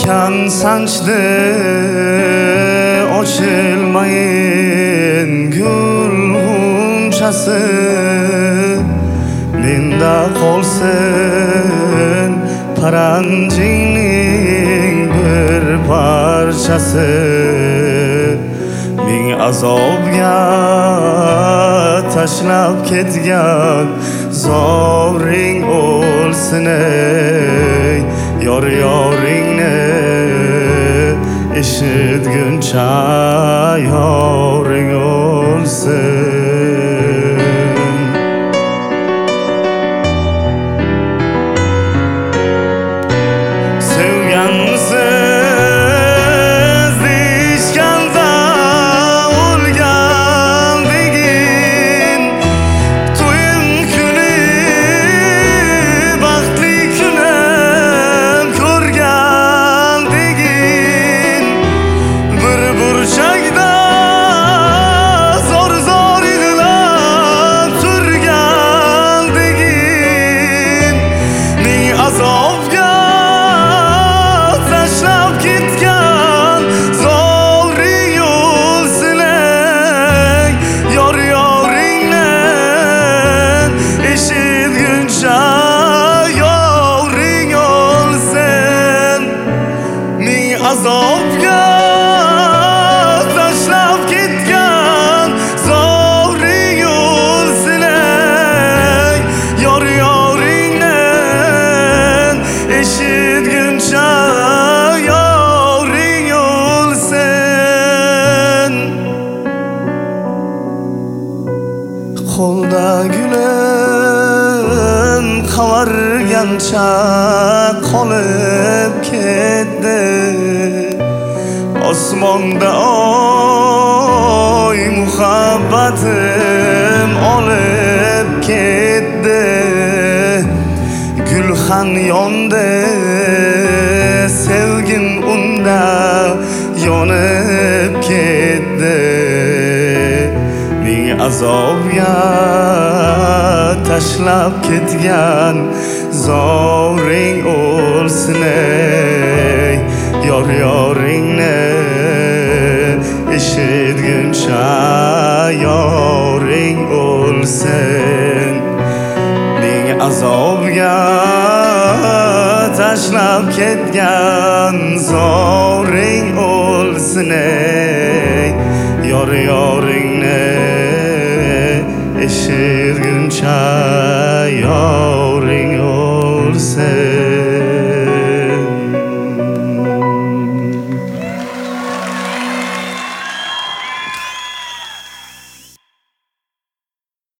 Yelkan sanchdi ochilmayin gul g'unchasi, menda qolsin paranjingning bir parchasi. Ming azobga tashlab ketgan zoring o'lsin ey, yor yoringni eshitguncha yoring o'lsin. Sevgansiz deyishganda o'lgan degin, to'yim kuni baxtli kunim ko'rgan degin, bir burchakda zor yig'lab turgan degin, ming azobga tashlab ketgan zoring o'lsin ey, yor yoringni eshitguncha yoring o'lsin. Ming azobga tashlab ketgan zoring o'lsin ey, yor yoringni eshitguncha yoring o'lsin. Qo'lda gulim qavargancha qolib ketdi, osmonda oy muhabbatim olib ketdi. Gulxan yondi, sevgim unda yonib ketdi. Ming azobga tashlab ketgan zoring o'lsin ey, yor yoringni eshitguncha yoring o'lsin. Ming azobga tashlab ketgan zoring o'lsin ey, yor yoringni eshitguncha